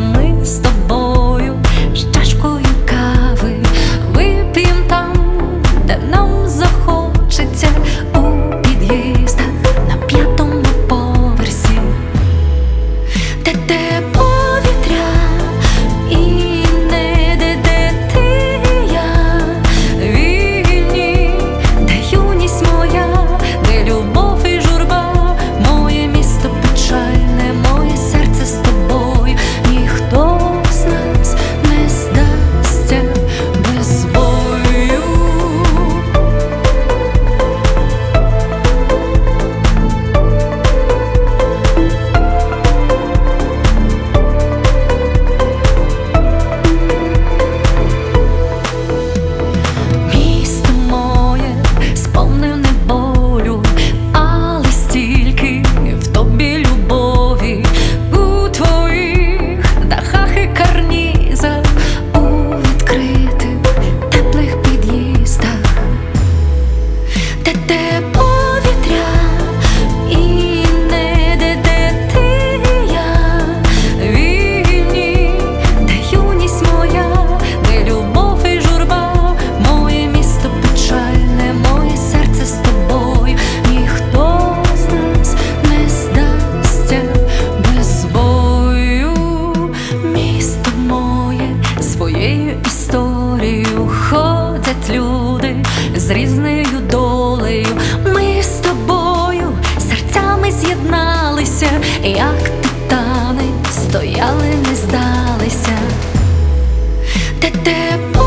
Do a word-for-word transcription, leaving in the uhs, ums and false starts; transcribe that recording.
ми з тобою з чашкою кави вип'єм там, де нам захочеться, у під'їздах на п'ятому поверсі, де те повітря і не де, де ти і я вільні, де юність моя, де любов і журба, моє місто печальне, моє серце з тобою. Ніхто з нас не здасться без бою. Місто моє сповнене болю, але стільки в тобі любові, у твоїх дахах і карнізах, у відкритих теплих під'їздах, де те повітря і не де, де ти і я вільні, де юність моя, де любов і журба, моє місто печальне, моє серце з тобою. Ніхто з нас не здасться без бою. Місто моє своєю історією, ходять люди з різною долею. Ми з тобою серцями з'єдналися, як титани, стояли, не здалися, де те